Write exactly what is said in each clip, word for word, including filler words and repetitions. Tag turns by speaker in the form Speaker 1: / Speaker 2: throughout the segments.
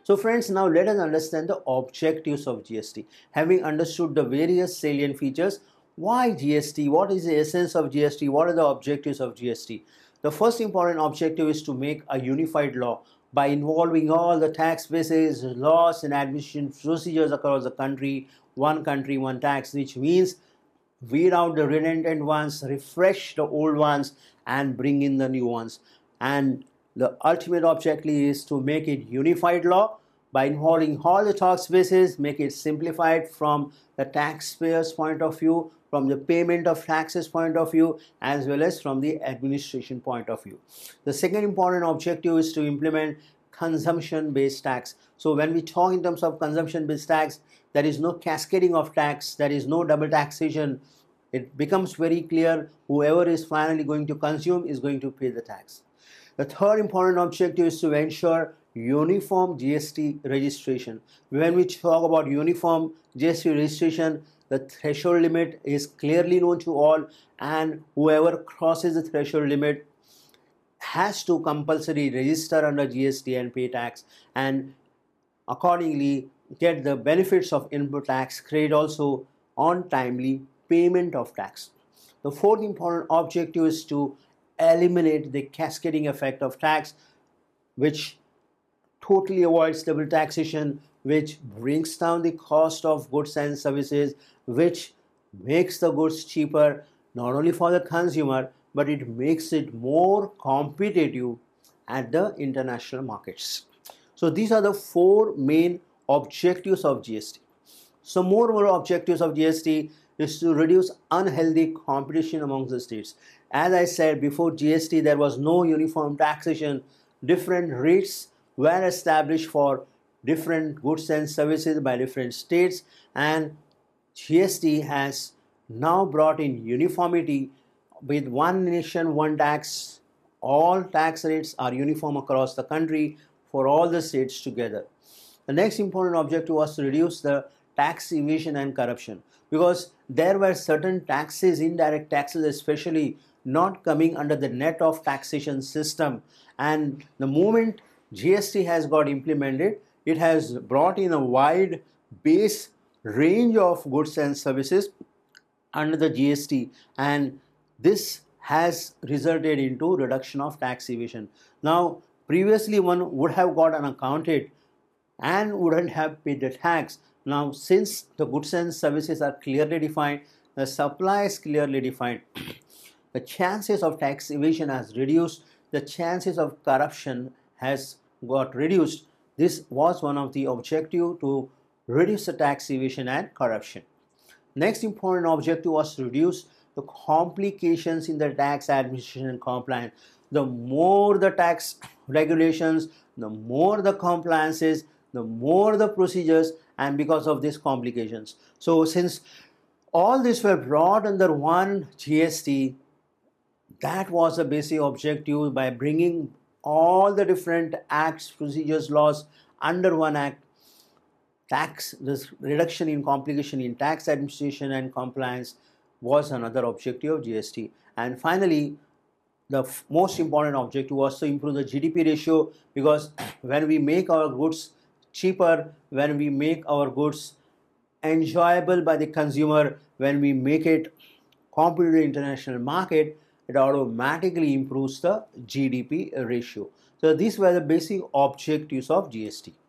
Speaker 1: So friends, now let us understand the objectives of G S T. Having understood the various salient features, why G S T, what is the essence of G S T, what are the objectives of G S T? The first important objective is to make a unified law by involving all the tax bases, laws and administration procedures across the country, one country, one tax, which means weed out the redundant ones, refresh the old ones and bring in the new ones. And the ultimate objective is to make it unified law by involving all the tax bases, make it simplified from the taxpayer's point of view, from the payment of taxes point of view, as well as from the administration point of view. The second important objective is to implement consumption-based tax. So when we talk in terms of consumption-based tax, there is no cascading of tax, there is no double taxation. It becomes very clear whoever is finally going to consume is going to pay the tax. The third important objective is to ensure uniform G S T registration. When we talk about uniform G S T registration, the threshold limit is clearly known to all, and whoever crosses the threshold limit has to compulsory register under G S T and pay tax, and accordingly get the benefits of input tax credit also on timely payment of tax. The fourth important objective is to eliminate the cascading effect of tax, which totally avoids double taxation, which brings down the cost of goods and services, which makes the goods cheaper not only for the consumer, but it makes it more competitive at the international markets. So these are the four main objectives of G S T. So more and more objectives of G S T is to reduce unhealthy competition among the states. As I said before G S T, there was no uniform taxation. Different rates were established for different goods and services by different states, and G S T has now brought in uniformity with one nation, one tax. All tax rates are uniform across the country for all the states together. The next important objective was to reduce the tax evasion and corruption, because there were certain taxes, indirect taxes especially, not coming under the net of taxation system, and the moment G S T has got implemented, it has brought in a wide base range of goods and services under the G S T, and this has resulted into reduction of tax evasion. Now previously one would have got unaccounted and wouldn't have paid the tax. Now since the goods and services are clearly defined, the supply is clearly defined, the chances of tax evasion has reduced, the chances of corruption has got reduced. This was one of the objectives, to reduce the tax evasion and corruption. Next important objective was to reduce the complications in the tax administration and compliance. The more the tax regulations, the more the compliances, the more the procedures, and because of these complications. So since all these were brought under one G S T, that was the basic objective. By bringing all the different acts, procedures, laws under one act, tax, this reduction in complication in tax administration and compliance was another objective of G S T. And finally, the most important objective was to improve the G D P ratio, because when we make our goods cheaper, when we make our goods enjoyable by the consumer, when we make it competitive in international market, it automatically improves the G D P ratio. So these were the basic objectives of G S T.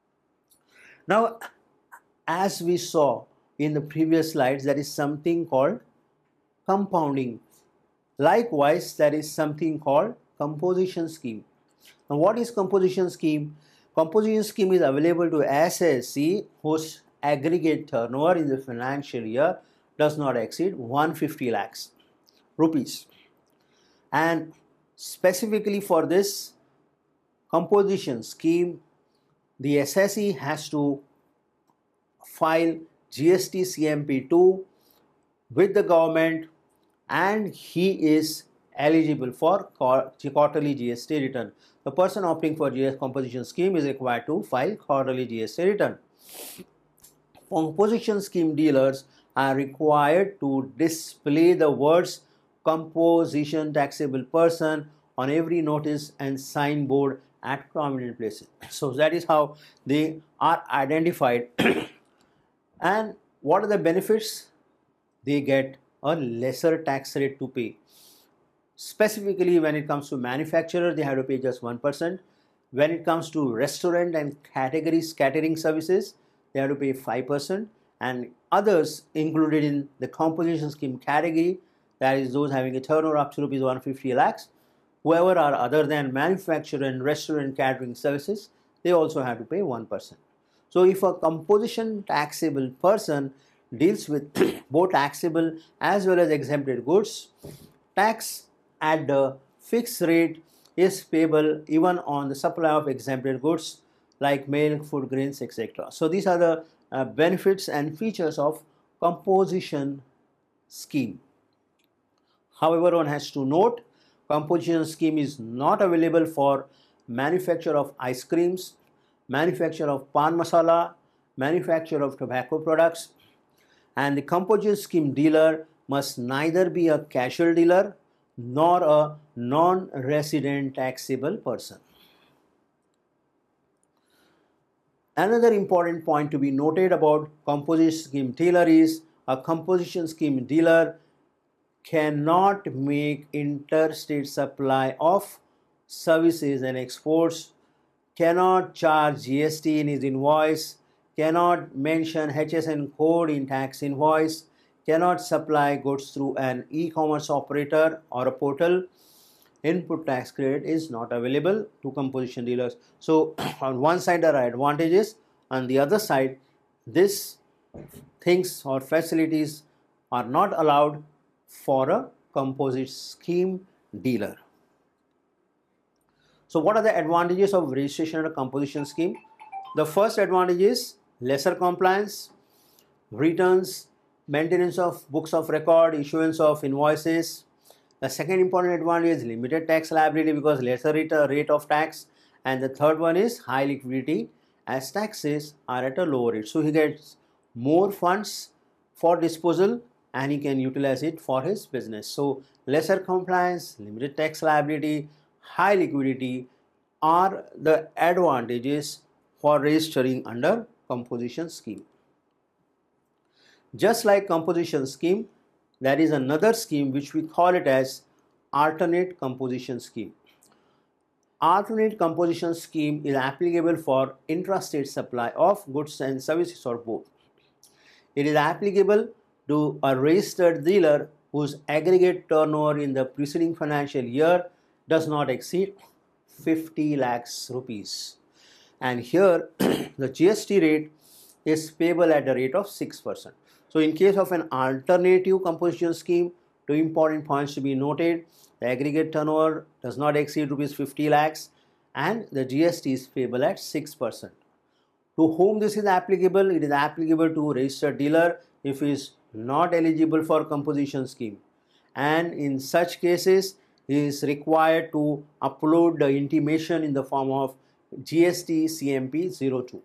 Speaker 1: Now, as we saw in the previous slides, there is something called compounding. Likewise, there is something called composition scheme. Now, what is composition scheme? Composition scheme is available to S S C whose aggregate turnover in the financial year does not exceed one hundred fifty lakhs rupees. And specifically for this composition scheme, the S S C has to file G S T C M P two with the government, and he is eligible for quarterly G S T return. The person opting for G S T composition scheme is required to file quarterly G S T return. Composition scheme dealers are required to display the words composition taxable person on every notice and signboard at prominent places. So that is how they are identified. And what are the benefits? They get a lesser tax rate to pay. Specifically, when it comes to manufacturer, they have to pay just one percent. When it comes to restaurant and categories catering services, they have to pay five percent. And others included in the composition scheme category, that is those having a turnover up to rupees one hundred fifty lakhs, whoever are other than manufacturer and restaurant catering services, they also have to pay one percent. So if a composition taxable person deals with both taxable as well as exempted goods, tax at the fixed rate is payable even on the supply of exempted goods like milk, food grains, et cetera. So these are the uh, benefits and features of composition scheme. However, one has to note, composition scheme is not available for manufacture of ice creams, manufacture of pan masala, manufacture of tobacco products, and the composition scheme dealer must neither be a casual dealer nor a non-resident taxable person. Another important point to be noted about composition scheme dealer is a composition scheme dealer cannot make interstate supply of services and exports, cannot charge G S T in his invoice, cannot mention H S N code in tax invoice, cannot supply goods through an e-commerce operator or a portal. Input tax credit is not available to composition dealers. So on one side there are advantages, on the other side these things or facilities are not allowed for a composite scheme dealer. So what are the advantages of registration under composition scheme? The first advantage is lesser compliance, returns, maintenance of books of record, issuance of invoices. The second important advantage is limited tax liability because lesser rate, uh, rate of tax. And the third one is high liquidity as taxes are at a lower rate. So he gets more funds for disposal and he can utilize it for his business. So lesser compliance, limited tax liability, high liquidity are the advantages for registering under composition scheme. Just like composition scheme, there is another scheme which we call it as alternate composition scheme. Alternate composition scheme is applicable for intrastate supply of goods and services or both. It is applicable to a registered dealer whose aggregate turnover in the preceding financial year does not exceed fifty lakhs rupees. And here the G S T rate is payable at the rate of six percent. So in case of an alternative composition scheme, two important points to be noted. The aggregate turnover does not exceed rupees fifty lakhs and the G S T is payable at six percent. To whom this is applicable? It is applicable to registered dealer if he is not eligible for composition scheme. And in such cases, he is required to upload the intimation in the form of G S T C M P zero two.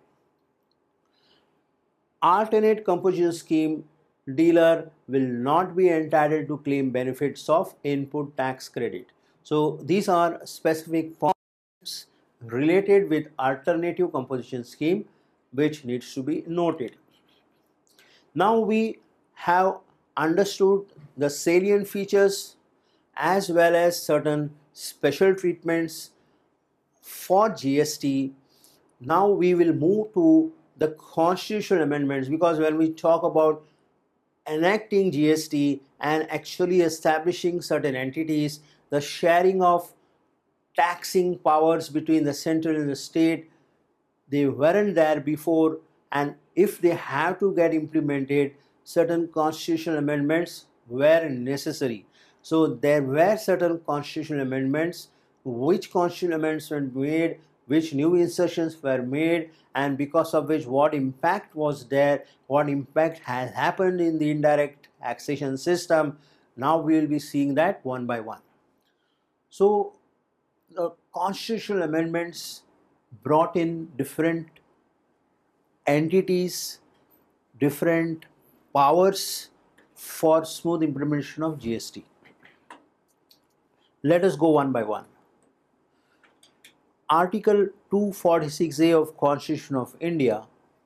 Speaker 1: Alternate composition scheme dealer will not be entitled to claim benefits of input tax credit. So these are specific points related with alternative composition scheme which needs to be noted. Now we have understood the salient features as well as certain special treatments for G S T. Now we will move to the constitutional amendments, because when we talk about enacting G S T and actually establishing certain entities, the sharing of taxing powers between the central and the state, they weren't there before, and if they have to get implemented, certain constitutional amendments were necessary. So there were certain constitutional amendments. Which constitutional amendments were made, which new insertions were made, and because of which what impact was there, what impact has happened in the indirect taxation system. Now we will be seeing that one by one. So the constitutional amendments brought in different entities, different powers for smooth implementation of G S T. Let us go one by one. Article two forty-six A of Constitution of India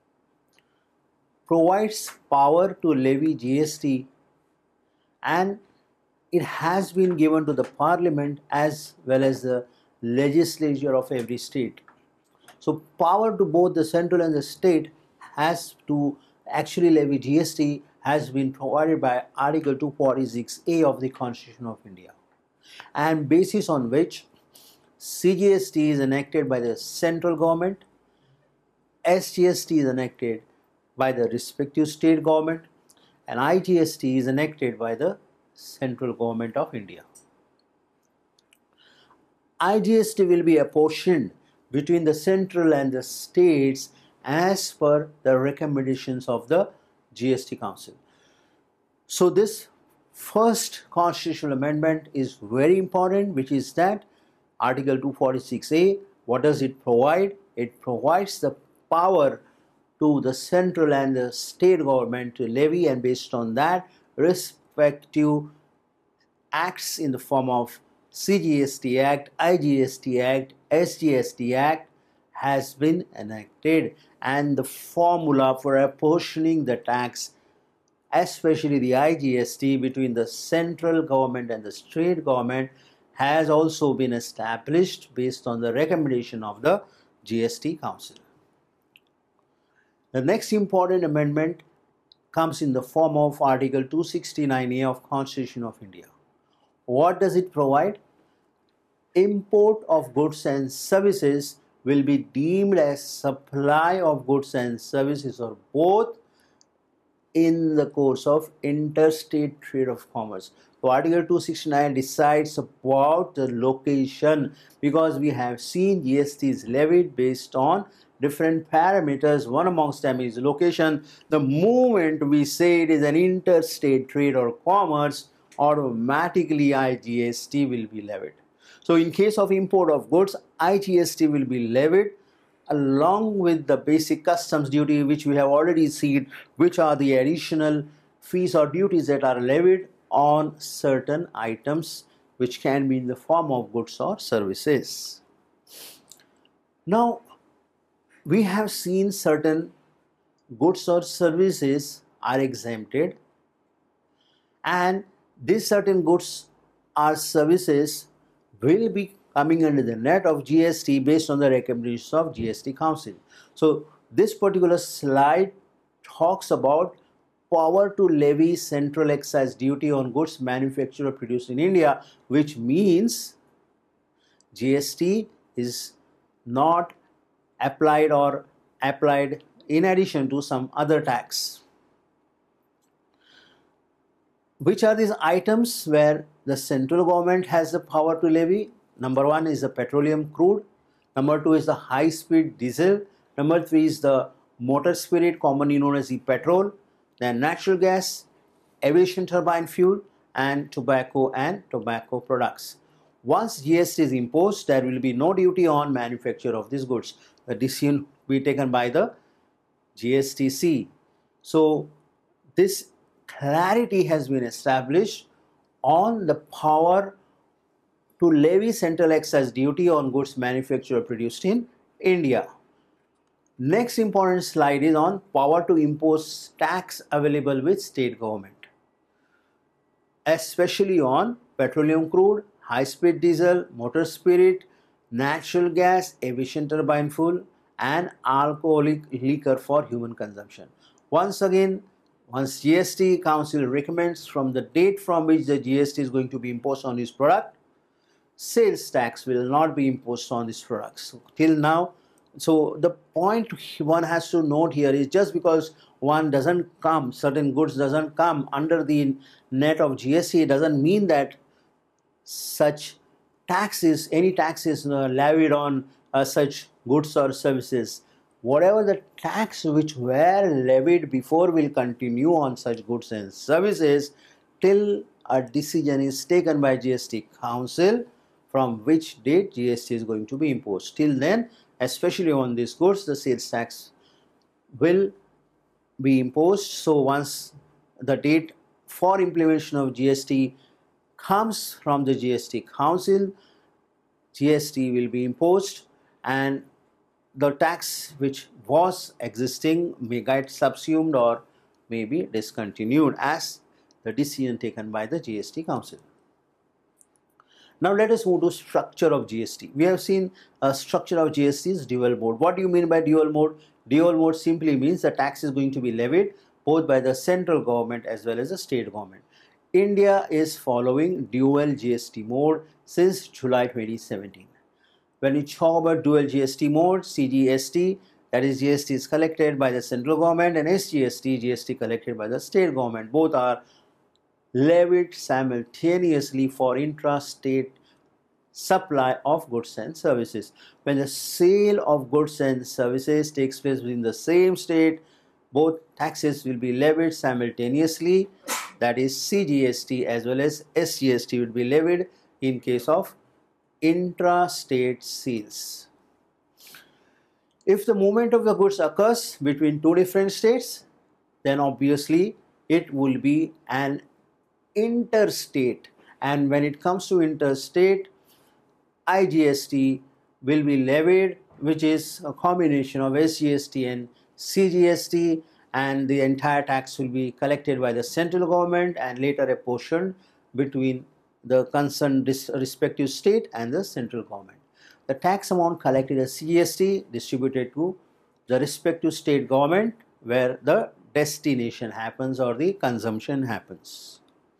Speaker 1: provides power to levy G S T, and it has been given to the Parliament as well as the legislature of every state. So power to both the central and the state has to actually levy G S T has been provided by Article two forty-six A of the Constitution of India, and basis on which C G S T is enacted by the central government, S G S T is enacted by the respective state government, and I G S T is enacted by the central government of India. I G S T will be apportioned between the central and the states as per the recommendations of the G S T Council. So this first constitutional amendment is very important, which is that Article two forty-six A, what does it provide? It provides the power to the central and the state government to levy, and based on that, respective acts in the form of C G S T Act, I G S T Act, S G S T Act has been enacted, and the formula for apportioning the tax, especially the I G S T, between the central government and the state government has also been established based on the recommendation of the G S T Council. The next important amendment comes in the form of Article two sixty-nine A of Constitution of India. What does it provide? Import of goods and services will be deemed as supply of goods and services, or both, in the course of interstate trade of commerce. So Article two sixty-nine decides about the location, because we have seen G S T is levied based on different parameters. One amongst them is location. The moment we say it is an interstate trade or commerce, automatically I G S T will be levied. So in case of import of goods, I G S T will be levied along with the basic customs duty, which we have already seen, which are the additional fees or duties that are levied on certain items, which can be in the form of goods or services. Now, we have seen certain goods or services are exempted, and these certain goods or services will be coming under the net of G S T based on the recommendations of G S T Council. So this particular slide talks about power to levy central excise duty on goods manufactured or produced in India, which means G S T is not applied or applied in addition to some other tax. Which are these items where the central government has the power to levy? Number one is the petroleum crude. Number two is the high-speed diesel. Number three is the motor spirit, commonly known as e-petrol. Then natural gas, aviation turbine fuel, and tobacco and tobacco products. Once G S T is imposed, there will be no duty on manufacture of these goods. The decision will be taken by the G S T C. So this clarity has been established on the power to levy central excise duty on goods manufactured or produced in India. Next important slide is on power to impose tax available with state government, especially on petroleum crude, high-speed diesel, motor spirit, natural gas, aviation turbine fuel, and alcoholic liquor for human consumption. Once again, once G S T Council recommends from the date from which the G S T is going to be imposed on this product, sales tax will not be imposed on these products. So, till now, so the point one has to note here is just because one doesn't come, certain goods doesn't come under the net of G S T, doesn't mean that such taxes, any taxes uh, levied on uh, such goods or services. Whatever the tax which were levied before will continue on such goods and services till a decision is taken by G S T Council from which date G S T is going to be imposed. Till then, especially on these goods, the sales tax will be imposed. So once the date for implementation of G S T comes from the G S T Council, G S T will be imposed, and the tax which was existing may get subsumed or may be discontinued as the decision taken by the G S T Council. Now let us move to structure of G S T. We have seen a structure of G S T is dual mode. What do you mean by dual mode? Dual mode simply means the tax is going to be levied both by the central government as well as the state government. India is following dual G S T mode since July twenty seventeen. When we talk about dual G S T mode, C G S T, that is G S T is collected by the central government, and S G S T, G S T collected by the state government. Both are levied simultaneously for intra-state supply of goods and services. When the sale of goods and services takes place within the same state, both taxes will be levied simultaneously, that is C G S T as well as S G S T will be levied in case of intra-state sales. If the movement of the goods occurs between two different states, then obviously it will be an interstate, and when it comes to interstate, I G S T will be levied, which is a combination of S G S T and C G S T, and the entire tax will be collected by the central government and later apportioned between the concerned respective state and the central government. The tax amount collected as C G S T distributed to the respective state government where the destination happens or the consumption happens.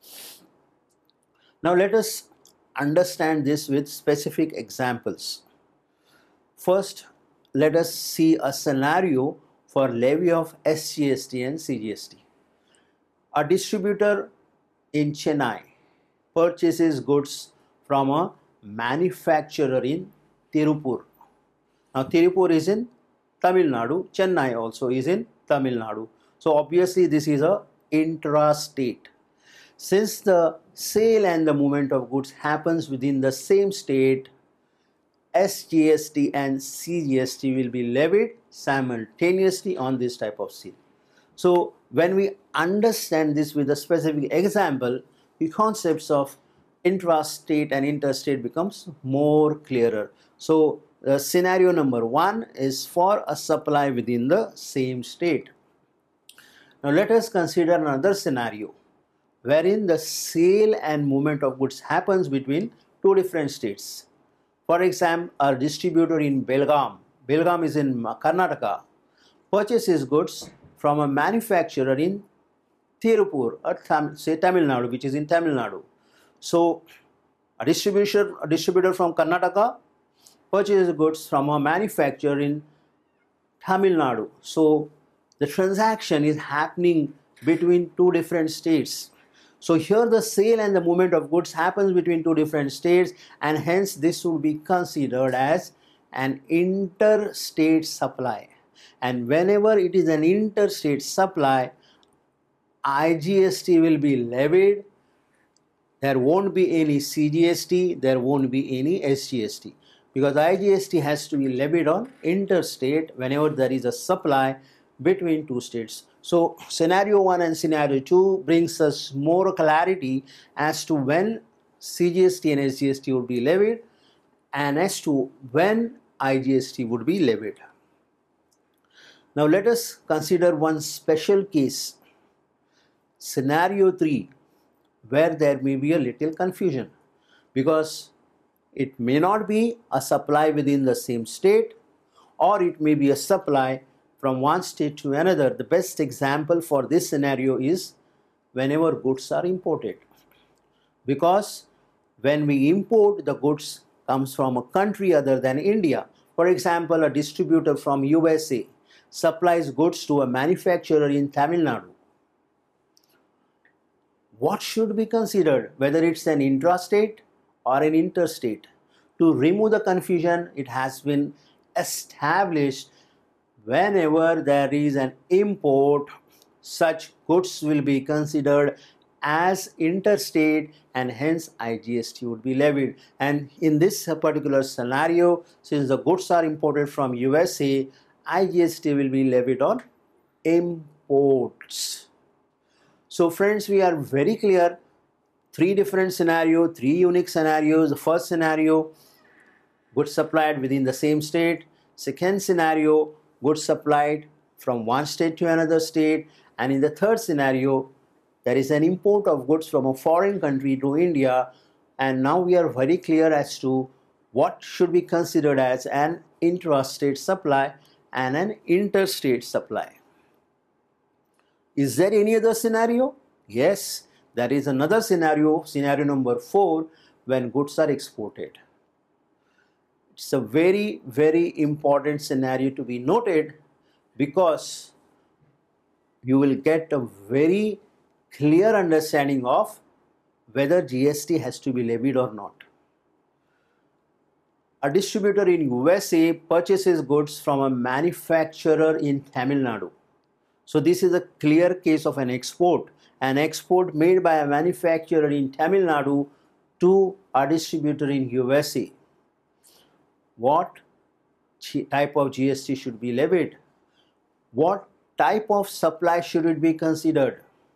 Speaker 1: Now let us understand this with specific examples. First, let us see a scenario for levy of S G S T and C G S T. A distributor in Chennai purchases goods from a manufacturer in Tirupur. Now Tirupur is in Tamil Nadu, Chennai also is in Tamil Nadu. So obviously this is a intra-state. Since the sale and the movement of goods happens within the same state, S G S T and C G S T will be levied simultaneously on this type of sale. So when we understand this with a specific example, the concepts of intra-state and interstate becomes more clearer. So the scenario number one is for a supply within the same state. Now let us consider another scenario wherein the sale and movement of goods happens between two different states. For example, a distributor in Belgaum, Belgaum is in Karnataka, purchases goods from a manufacturer in Tirupur, or Tam, say Tamil Nadu, which is in Tamil Nadu. So a distributor, a distributor from Karnataka purchases goods from a manufacturer in Tamil Nadu. So the transaction is happening between two different states. So here the sale and the movement of goods happens between two different states, and hence this will be considered as an interstate supply. And whenever it is an interstate supply, I G S T will be levied. There won't be any C G S T, there won't be any S G S T, because I G S T has to be levied on interstate whenever there is a supply between two states. So scenario one and scenario two brings us more clarity as to when C G S T and S G S T would be levied and as to when I G S T would be levied. Now let us consider one special case, scenario three, where there may be a little confusion, because it may not be a supply within the same state, or it may be a supply from one state to another. The best example for this scenario is whenever goods are imported, because when we import, the goods comes from a country other than India. For example, a distributor from U S A supplies goods to a manufacturer in Tamil Nadu. What should be considered, whether it's an intrastate or an interstate? To remove the confusion, it has been established whenever there is an import, such goods will be considered as interstate and hence I G S T would be levied. And in this particular scenario, since the goods are imported from U S A, I G S T will be levied on imports. So friends, we are very clear. Three different scenarios, three unique scenarios. The first scenario, goods supplied within the same state. Second scenario, goods supplied from one state to another state. And in the third scenario, there is an import of goods from a foreign country to India. And now we are very clear as to what should be considered as an intrastate supply and an interstate supply. Is there any other scenario? Yes, there is another scenario, scenario number four, when goods are exported. It's a very, very important scenario to be noted, because you will get a very clear understanding of whether G S T has to be levied or not. A distributor in U S A purchases goods from a manufacturer in Tamil Nadu. So this is a clear case of an export. An export made by a manufacturer in Tamil Nadu to a distributor in U S A. What type of G S T should be levied? What type of supply should it be considered?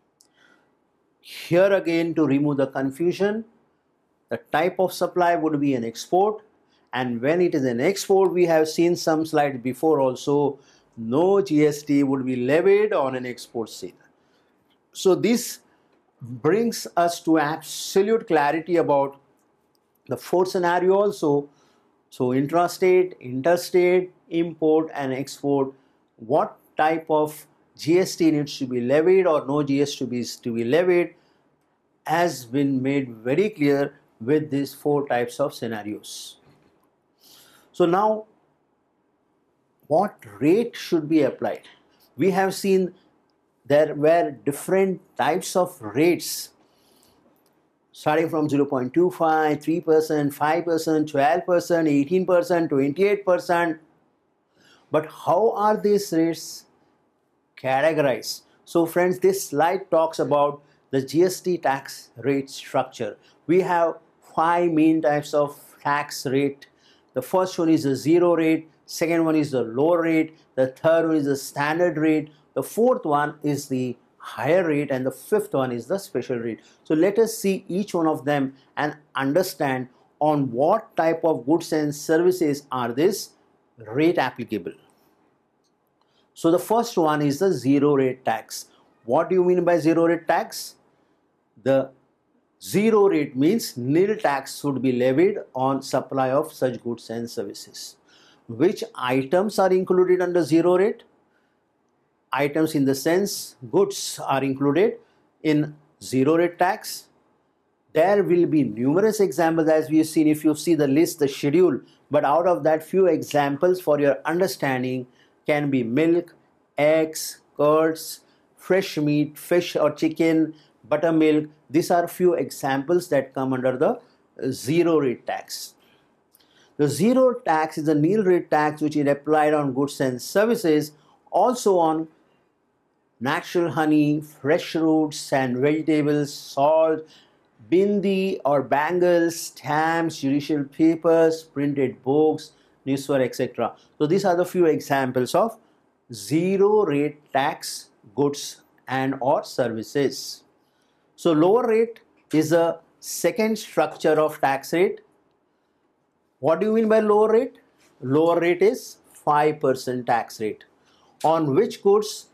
Speaker 1: Here again, to remove the confusion, the type of supply would be an export, and when it is an export, we have seen some slides before also, no G S T would be levied on an export sale. So this brings us to absolute clarity about the fourth scenario also. So intrastate, interstate, import and export, what type of G S T needs to be levied or no G S T to be, to be levied has been made very clear with these four types of scenarios. So now, what rate should be applied? We have seen there were different types of rates, starting from zero point two five, three percent, five percent, twelve percent, eighteen percent, twenty-eight percent. But how are these rates categorized? So friends, this slide talks about the G S T tax rate structure. We have five main types of tax rate. The first one is the zero rate, second one is the lower rate, the third one is the standard rate, the fourth one is the higher rate, and the fifth one is the special rate. So let us see each one of them and understand on what type of goods and services are this rate applicable. So the first one is the zero rate tax. What do you mean by zero rate tax? The zero rate means nil tax should be levied on supply of such goods and services. Which items are included under zero rate? Items in the sense goods are included in zero rate tax. There will be numerous examples, as we have seen if you see the list, the schedule, but out of that, few examples for your understanding can be milk, eggs, curds, fresh meat, fish or chicken, buttermilk. These are few examples that come under the zero rate tax. The zero tax is a nil rate tax which is applied on goods and services, also on natural honey, fresh fruits and vegetables, salt, bindi or bangles, stamps, judicial papers, printed books, newspaper, et cetera. So these are the few examples of zero rate tax goods and or services. So lower rate is a second structure of tax rate. What do you mean by lower rate? Lower rate is five percent tax rate. On which goods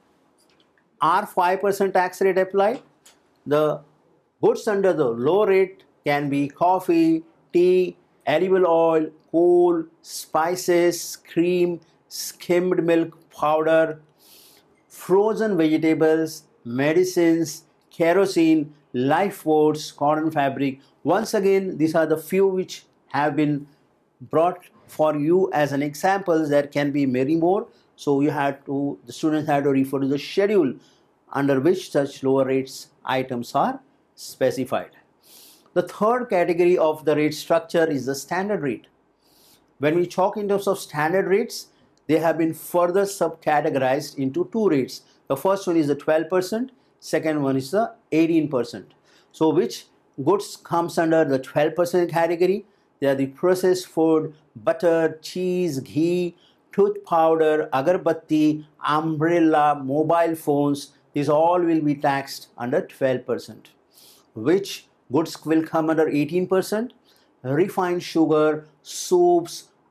Speaker 1: are five percent tax rate applied? The goods under the low rate can be coffee, tea, edible oil, coal, spices, cream, skimmed milk powder, frozen vegetables, medicines, kerosene, lifeboats, cotton fabric. Once again, these are the few which have been brought for you as an example. There can be many more. So you have to, the students have to refer to the schedule under which such lower rates items are specified. The third category of the rate structure is the standard rate. When we talk in terms of standard rates, they have been further subcategorized into two rates. The first one is the twelve percent, second one is the eighteen percent. So which goods comes under the twelve percent category? They are the processed food, butter, cheese, ghee, tooth powder, agarbatti, umbrella, mobile phones. These all will be taxed under twelve percent. Which goods will come under eighteen percent? Refined sugar, soups,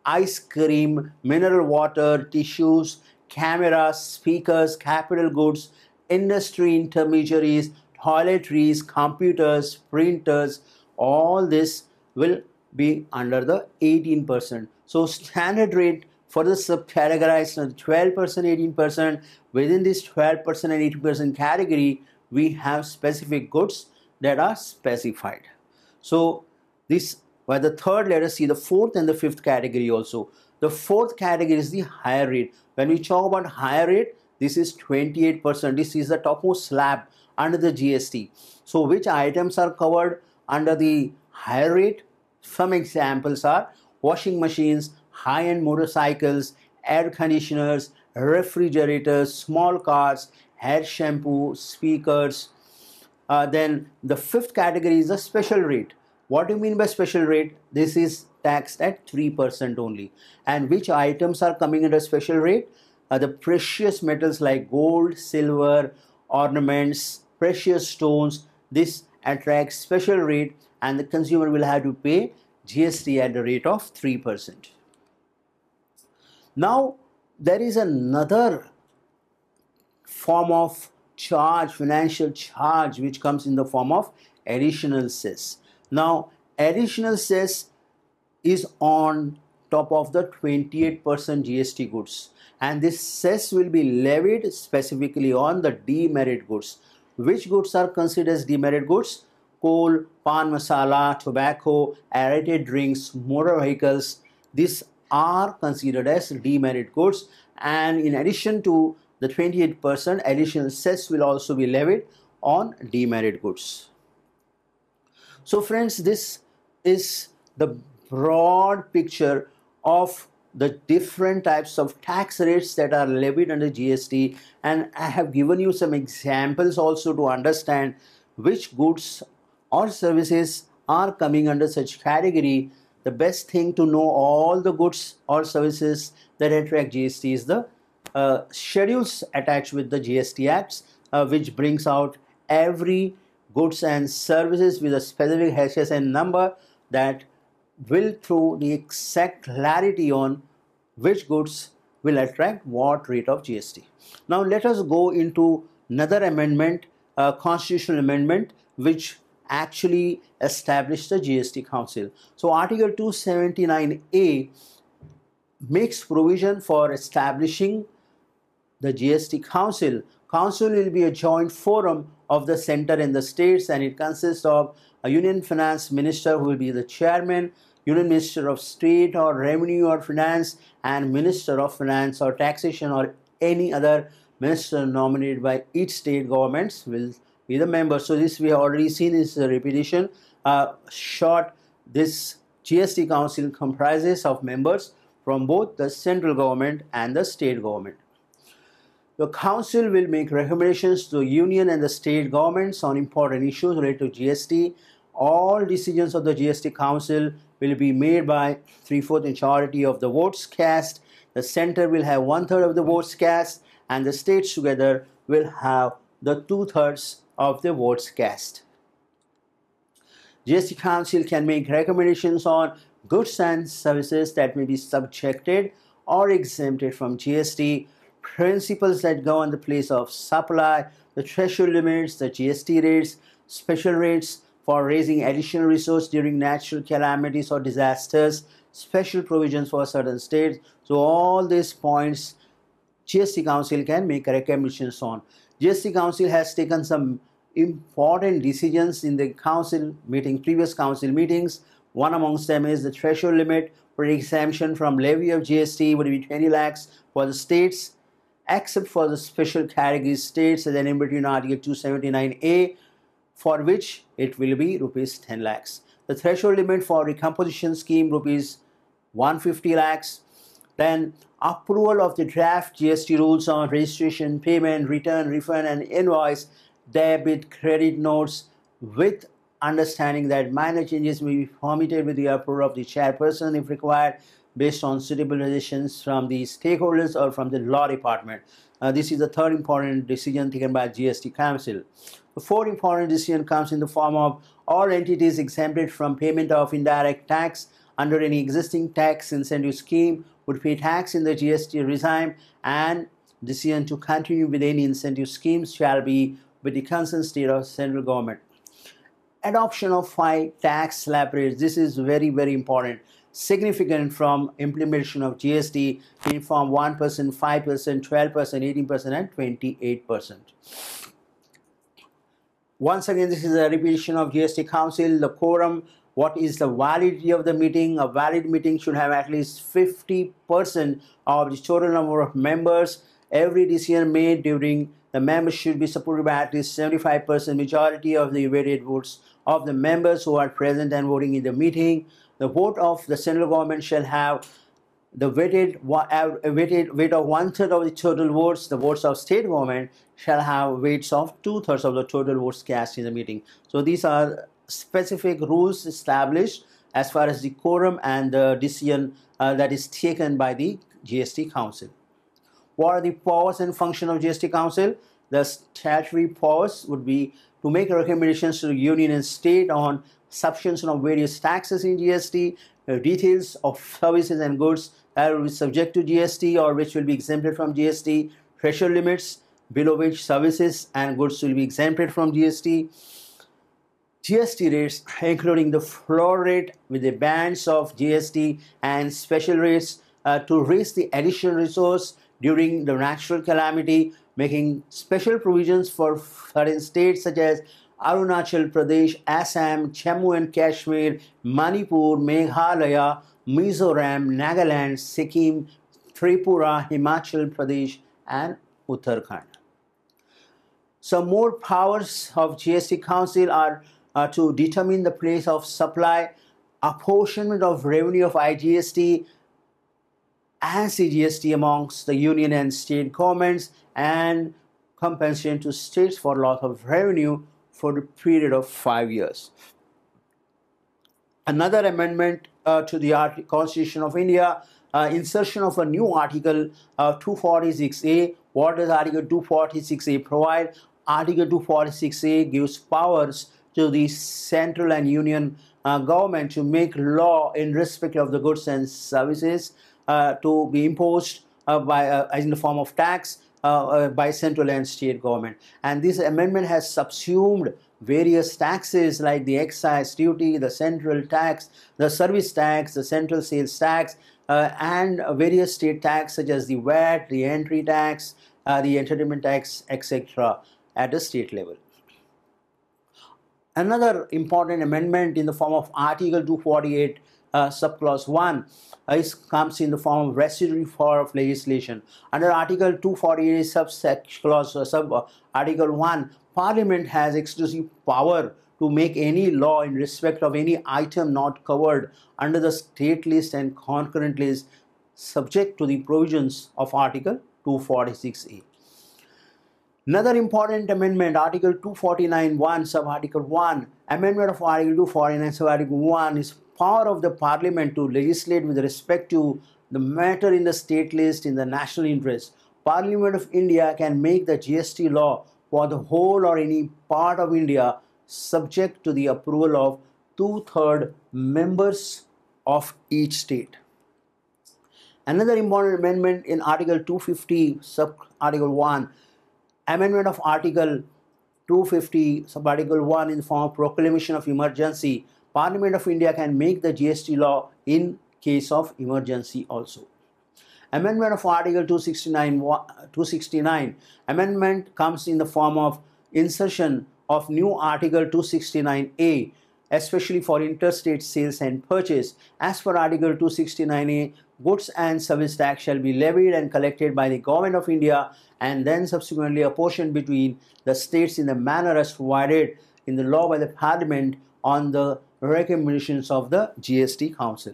Speaker 1: ice cream, mineral water, tissues, cameras, speakers, capital goods, industry intermediaries, toiletries, computers, printers, all this will be under the eighteen percent. So standard rate for the subcategorized twelve percent, eighteen percent. Within this twelve percent and eighteen percent category, we have specific goods that are specified. So this, by the third, let us see the fourth and the fifth category also. The fourth category is the higher rate. When we talk about higher rate, this is twenty-eight percent. This is the topmost slab under the G S T. So which items are covered under the higher rate? Some examples are washing machines, high-end motorcycles, air conditioners, refrigerators, small cars, hair shampoo, speakers. Uh, then the fifth category is the special rate. What do you mean by special rate? This is taxed at three percent only. And which items are coming under special rate? Uh, the precious metals like gold, silver, ornaments, precious stones. This attracts special rate, and the consumer will have to pay G S T at the rate of three percent. Now, there is another form of charge, financial charge, which comes in the form of additional cess. Now, additional cess is on top of the twenty-eight percent G S T goods, and this cess will be levied specifically on the demerit goods. Which goods are considered as demerit goods? Coal, pan masala, tobacco, aerated drinks, motor vehicles. These are considered as demerit goods, and in addition to the twenty-eight percent, additional cess will also be levied on demerit goods. So friends, this is the broad picture of the different types of tax rates that are levied under G S T, and I have given you some examples also to understand which goods or services are coming under such category. The best thing to know all the goods or services that attract G S T is the uh, schedules attached with the G S T Acts, uh, which brings out every goods and services with a specific H S N number that will throw the exact clarity on which goods will attract what rate of G S T. Now let us go into another amendment, uh, constitutional amendment, which actually established the G S T Council. So Article two seventy-nine A makes provision for establishing the G S T Council. Council will be a joint forum of the center and the states, and it consists of a Union Finance Minister who will be the chairman, Union Minister of State or Revenue or Finance, and Minister of Finance or Taxation, or any other minister nominated by each state governments will be the member. So this we have already seen, is a repetition. Uh, short, this G S T Council comprises of members from both the central government and the state government. The council will make recommendations to the union and the state governments on important issues related to G S T. All decisions of the G S T Council will be made by three-fourths majority of the votes cast. The center will have one-third of the votes cast, and the states together will have the two-thirds of the votes cast. G S T Council can make recommendations on goods and services that may be subjected or exempted from G S T, principles that govern the place of supply, the threshold limits, the G S T rates, special rates for raising additional resource during natural calamities or disasters, special provisions for certain states. So all these points G S T Council can make recommendations on. G S T Council has taken some important decisions in the council meeting, previous council meetings. One amongst them is the threshold limit for exemption from levy of G S T would be twenty lakhs for the states, except for the special category states as enumerated in Article two seventy-nine A, for which it will be rupees ten lakhs. The threshold limit for recomposition scheme rupees one hundred fifty lakhs. Then approval of the draft G S T rules on registration, payment, return, refund and invoice, debit, credit notes, with understanding that minor changes may be permitted with the approval of the chairperson if required, based on suitable decisions from the stakeholders or from the law department. Uh, this is the third important decision taken by G S T Council. The fourth important decision comes in the form of all entities exempted from payment of indirect tax under any existing tax incentive scheme would pay tax in the G S T regime, and decision to continue with any incentive schemes shall be with the concerned state or central government. Adoption of five tax slab rates. This is very, very important. Significant from implementation of G S T in form one percent, five percent, twelve percent, eighteen percent and twenty-eight percent. Once again, this is a repetition of G S T Council. The quorum, what is the validity of the meeting? A valid meeting should have at least fifty percent of the total number of members. Every decision made during the members should be supported by at least seventy-five percent majority of the weighted votes of the members who are present and voting in the meeting. The vote of the central government shall have the weighted, weighted weight of one-third of the total votes. The votes of state government shall have weights of two-thirds of the total votes cast in the meeting. So these are specific rules established as far as the quorum and the decision uh, that is taken by the G S T Council. What are the powers and function of G S T Council? The statutory powers would be to make recommendations to the union and state on subsumption of various taxes in G S T, uh, details of services and goods that will be subject to G S T or which will be exempted from G S T, threshold limits below which services and goods will be exempted from G S T, G S T rates including the floor rate with the bands of G S T and special rates uh, to raise the additional resource during the natural calamity, making special provisions for certain states such as Arunachal Pradesh, Assam, Jammu and Kashmir, Manipur, Meghalaya, Mizoram, Nagaland, Sikkim, Tripura, Himachal Pradesh and Uttarakhand. Some more powers of G S T Council are uh, to determine the place of supply, apportionment of revenue of I G S T and C G S T amongst the union and state governments, and compensation to states for loss of revenue for the period of five years. Another amendment uh, to the Art Constitution of India, uh, insertion of a new article uh, two forty-six A. What does Article two forty-six A provide? Article two forty-six A gives powers to the central and union uh, government to make law in respect of the goods and services uh, to be imposed uh, by uh, in the form of tax Uh, uh, by central and state government. And this amendment has subsumed various taxes like the excise duty, the central tax, the service tax, the central sales tax, uh, and various state tax such as the V A T, the entry tax, uh, the entertainment tax, et cetera at the state level. Another important amendment in the form of Article two forty-eight uh, subclause one is comes in the form of residuary power of legislation. Under Article two forty-eight subsection clause uh, sub uh, Article one, Parliament has exclusive power to make any law in respect of any item not covered under the state list and concurrent list subject to the provisions of Article two forty-six A. Another important amendment, Article two forty-nine one sub Article one, amendment of Article two forty-nine sub Article one is power of the Parliament to legislate with respect to the matter in the state list in the national interest. Parliament of India can make the G S T law for the whole or any part of India subject to the approval of two-thirds members of each state. Another important amendment in Article two fifty sub Article one, amendment of Article two fifty sub Article one in the form of proclamation of emergency. Parliament of India can make the G S T law in case of emergency also. Amendment of Article two sixty-nine. Amendment comes in the form of insertion of new Article two sixty-nine A, especially for interstate sales and purchase. As per Article two sixty-nine A, goods and service tax shall be levied and collected by the Government of India and then subsequently apportioned between the states in the manner as provided in the law by the Parliament on the recommendations of the G S T Council.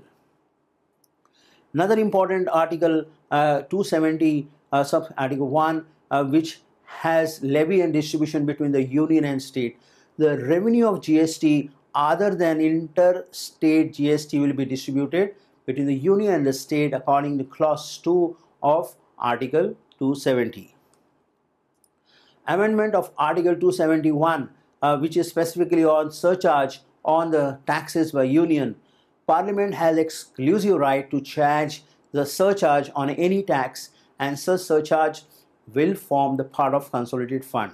Speaker 1: Another important article, uh, two seventy uh, sub Article one, uh, which has levy and distribution between the union and state. The revenue of G S T other than interstate G S T will be distributed between the union and the state according to clause two of Article two seventy. Amendment of Article two seventy-one, uh, which is specifically on surcharge on the taxes by union. Parliament has exclusive right to charge the surcharge on any tax, and such surcharge will form the part of consolidated fund.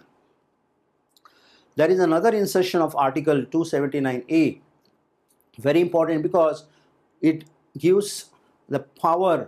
Speaker 1: There is another insertion of Article two seventy-nine A, very important because it gives the power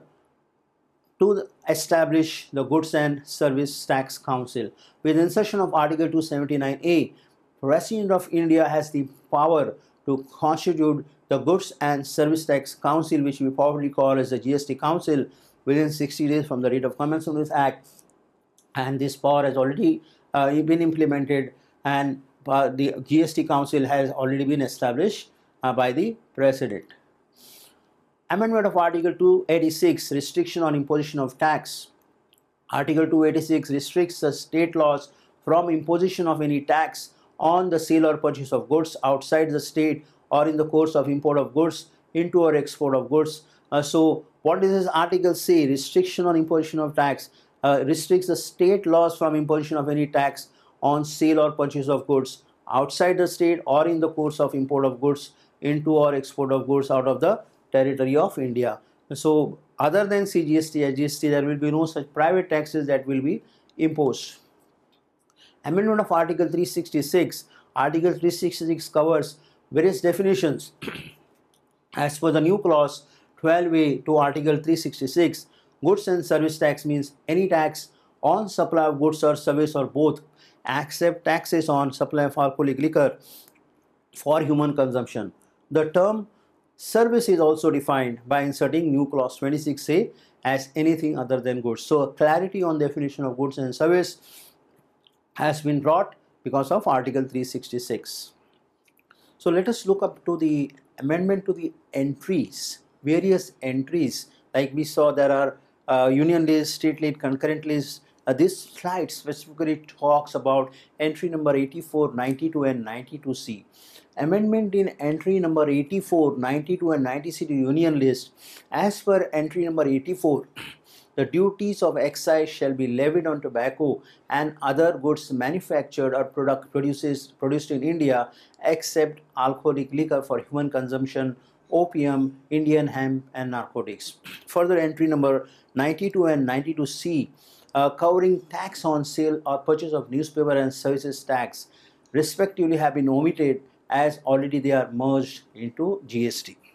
Speaker 1: to establish the Goods and Service Tax Council. With insertion of Article two seventy-nine A, President of India has the power to constitute the Goods and Service Tax Council, which we probably call as the G S T Council, within sixty days from the date of commencement of this Act. And this power has already uh, been implemented, and uh, the G S T Council has already been established uh, by the President. Amendment of Article two eighty-six, restriction on imposition of tax. Article two eighty-six restricts the state laws from imposition of any tax on the sale or purchase of goods outside the state or in the course of import of goods into or export of goods. Uh, so what does this article say? Restriction on imposition of tax uh, restricts the state laws from imposition of any tax on sale or purchase of goods outside the state or in the course of import of goods into or export of goods out of the territory of India. So other than C G S T, G S T, there will be no such private taxes that will be imposed. Amendment of Article three sixty-six. Article three sixty-six covers various definitions. As per the new clause twelve A to Article three sixty-six, goods and service tax means any tax on supply of goods or service or both, except taxes on supply of alcoholic liquor for human consumption. The term service is also defined by inserting new clause twenty-six A as anything other than goods. So clarity on definition of goods and service has been brought because of Article three sixty-six. So let us look up to the amendment to the entries, various entries. Like we saw, there are uh, union list, state list, concurrent list. Uh, this slide specifically talks about entry number eighty-four, ninety-two and ninety-two C. Amendment in entry number eighty-four, ninety-two and ninety C to union list. As per entry number eighty-four, the duties of excise shall be levied on tobacco and other goods manufactured or product produces, produced in India except alcoholic liquor for human consumption, opium, Indian hemp and narcotics. Further, entry number ninety-two and ninety-two C uh, covering tax on sale or purchase of newspaper and services tax respectively have been omitted, as already they are merged into G S T.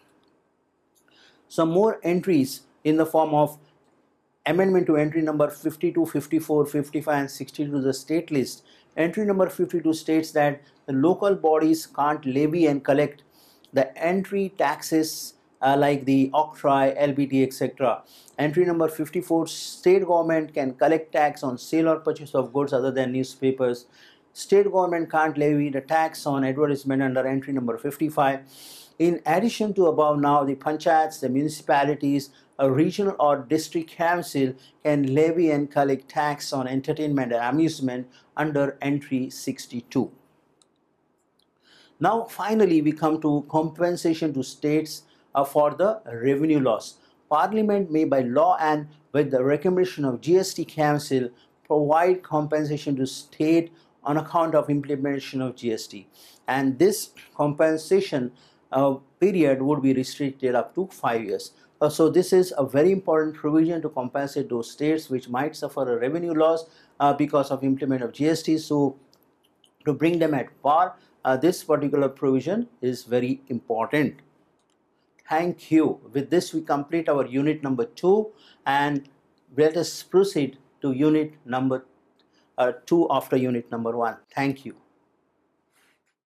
Speaker 1: Some more entries in the form of amendment to entry number fifty-two, fifty-four, fifty-five and sixty-two to the state list. Entry number fifty-two states that the local bodies can't levy and collect the entry taxes uh, like the octroi, L B T, et cetera. Entry number fifty-four, state government can collect tax on sale or purchase of goods other than newspapers. State government can't levy the tax on advertisement under entry number fifty-five. In addition to above, now the panchayats, the municipalities, a regional or district council can levy and collect tax on entertainment and amusement under entry sixty-two. Now finally we come to compensation to states uh, for the revenue loss. Parliament may by law and with the recommendation of G S T Council provide compensation to state on account of implementation of G S T, and this compensation uh, period would be restricted up to five years. Uh, so this is a very important provision to compensate those states which might suffer a revenue loss uh, because of implement of G S T. So to bring them at par, uh, this particular provision is very important. Thank you. With this we complete our unit number two, and let us proceed to unit number uh, two after unit number one. Thank you.